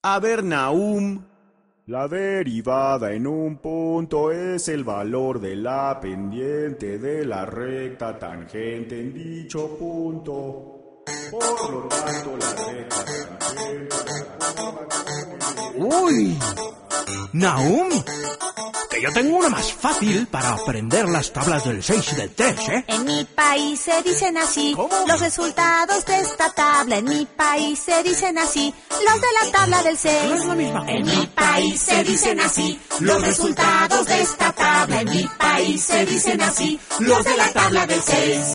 A ver, Nahum. La derivada en un punto es el valor de la pendiente de la recta tangente en dicho punto. Por lo tanto, la recta tangente... ¡Uy! Nahum, que yo tengo una más fácil para aprender las tablas del 6 y del 3, ¿eh? En mi país se dicen así. ¿Cómo? Los resultados de esta tabla. En mi país se dicen así. Los de la tabla del 6. No es la misma. En mi país se dicen así. Los resultados de esta tabla. En mi país se dicen así. Los de la tabla del 6.